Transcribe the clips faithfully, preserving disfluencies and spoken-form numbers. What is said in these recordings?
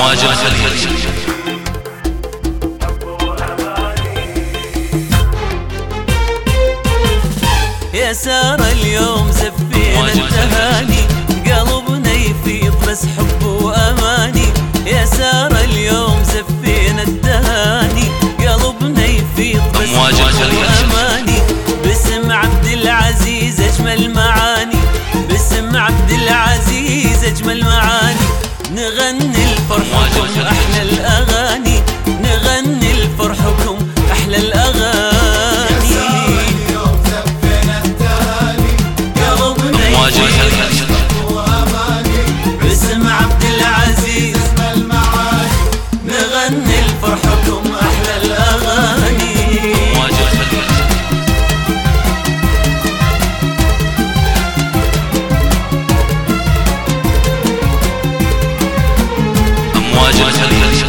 أمواج الخليج. يا سارة اليوم زفينا التهاني، قلبنا يفيض بس حب وأماني. يا سارة اليوم زفينا التهاني، قلبنا يفيض بس حب وأماني. باسم عبد العزيز أجمل معاني، باسم عبد العزيز أجمل معاني. نغني لفرحكم أحلى الأغاني، نغني لفرحكم أحلى الأغاني. باسم عبد العزيز أجمل معاني، نغني لفرحكم أحلى الأغاني. أمواج الخليج. أمواج الخليج.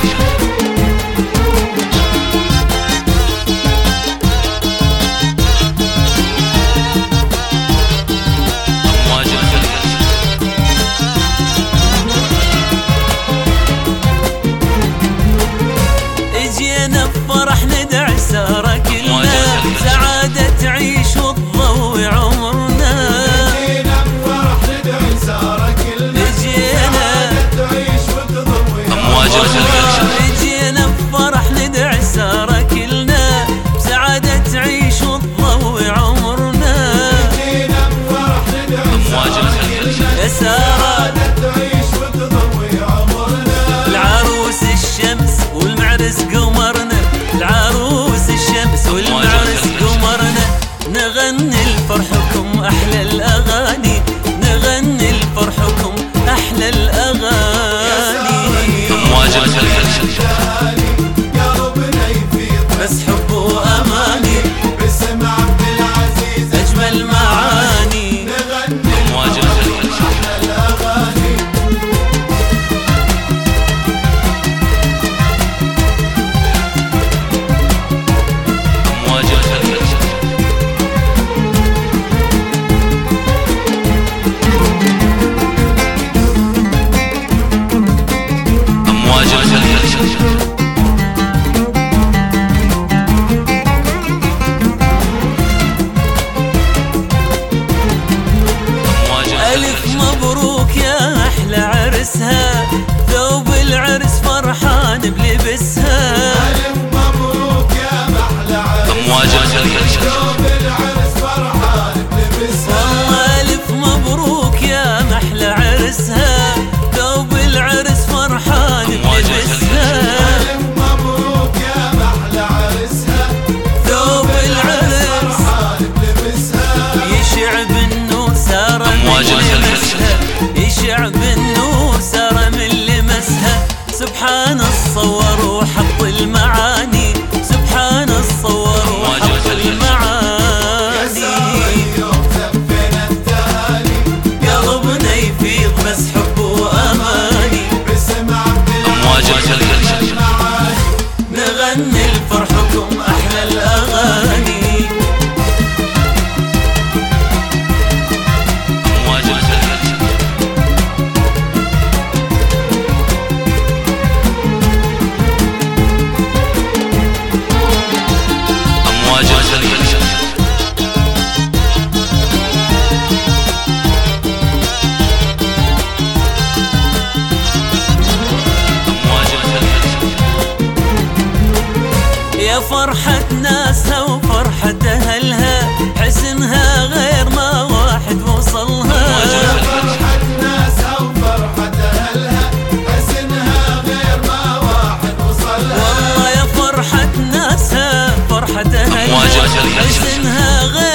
اجينا بفرح ندعي سارة كلنا، سعادة تعيش وتضوي عمرنا. اجينا بفرح ندعي سارة كلنا، سعادة تعيش وتضوي عمرنا. اجينا بفرح ندعي سارة كلنا، سعادة تعيش وتضوي عمرنا. اجينا بفرح ندعي سارة كلنا، يا سارة تعيش وتضوي عمرنا. العروس الشمس والمعرس قمرنا، العروس الشمس والمعرس قمرنا. نغني لفرحكم أحلى الأغاني، نغني لفرحكم أحلى الأغاني. أمواج الخليج. قلبنا يفيض بس حب وأماني، باسم عبد العزيز أجمل معاني. نغني أمواج الخليج. أحلى الأغاني. أمواج الخليج. أمواج الخليج. ألف مبروك يا أحلى عرسها، ثوب العرس فرحان بلبسها. ألف مبروك يا محلى عرس، أمواج الخليج. ثوب العرس فرحان بلبسها. والله ألف مبروك يا محلى عرسها، ثوب العرس فرحان بلبسها. ألف مبروك يا محلى عرسها، ثوب العرس فرحان بلبسها. يشع بالنور سارة من أمواج الخليج. لمسها، يشع بالنور سارة من لمسها. سبحان الصور وحط المعاني، سبحان الصور وحط المعاني. اليوم زفنا التهاني، قلبنا يفيض بس حب وأماني. باسم عبد أمواج الخليج. العزيز معاني. نغني لفرحكم أحلى الأغاني. أمواج الخليج. أمواج الخليج. أمواج الخليج. يا فرحة ناسها وفرحة أهلها، حسنها غير ما واحد وصلها. فرحة ناسها وفرحة أهلها، حسنها غير ما واحد وصلها. والله يا فرحة ناسها فرحة أمواج أهلها، الخليج. حسنها غير